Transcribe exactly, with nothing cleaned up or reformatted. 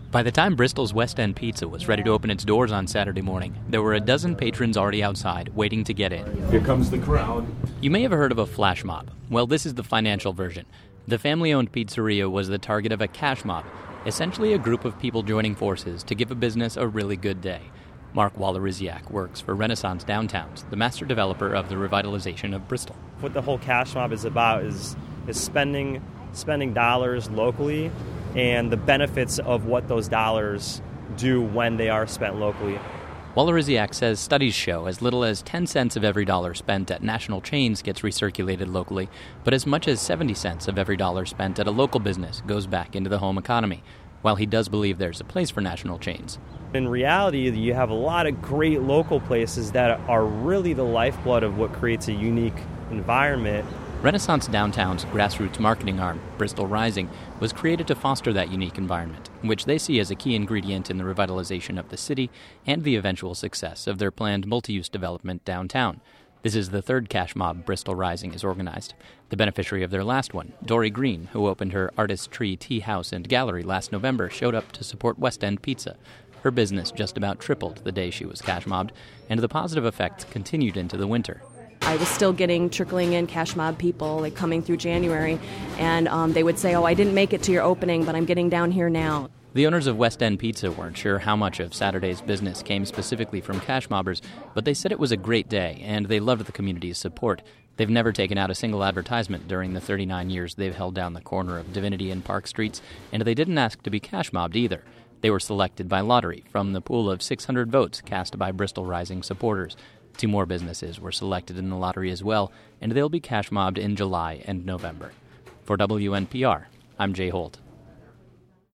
By the time Bristol's West End Pizza was ready to open its doors on Saturday morning, there were a dozen patrons already outside, waiting to get in. Here comes the crowd. You may have heard of a flash mob. Well, this is the financial version. The family-owned pizzeria was the target of a cash mob, essentially a group of people joining forces to give a business a really good day. Mark Waloriziak works for Renaissance Downtowns, the master developer of the revitalization of Bristol. What the whole cash mob is about is is spending spending dollars locally and the benefits of what those dollars do when they are spent locally. Waloriziak says studies show as little as ten cents of every dollar spent at national chains gets recirculated locally, but as much as seventy cents of every dollar spent at a local business goes back into the home economy, while he does believe there's a place for national chains. In reality, you have a lot of great local places that are really the lifeblood of what creates a unique environment. Renaissance Downtown's grassroots marketing arm, Bristol Rising, was created to foster that unique environment, which they see as a key ingredient in the revitalization of the city and the eventual success of their planned multi-use development downtown. This is the third cash mob Bristol Rising has organized. The beneficiary of their last one, Dory Green, who opened her Artist Tree Tea House and Gallery last November, showed up to support West End Pizza. Her business just about tripled the day she was cash mobbed, and the positive effects continued into the winter. I was still getting trickling in cash mob people like coming through January, and um, they would say, oh, I didn't make it to your opening, but I'm getting down here now. The owners of West End Pizza weren't sure how much of Saturday's business came specifically from cash mobbers, but they said it was a great day, and they loved the community's support. They've never taken out a single advertisement during the thirty-nine years they've held down the corner of Divinity and Park Streets, and they didn't ask to be cash mobbed either. They were selected by lottery from the pool of six hundred votes cast by Bristol Rising supporters. Two more businesses were selected in the lottery as well, and they'll be cash mobbed in July and November. For W N P R, I'm Jay Holt.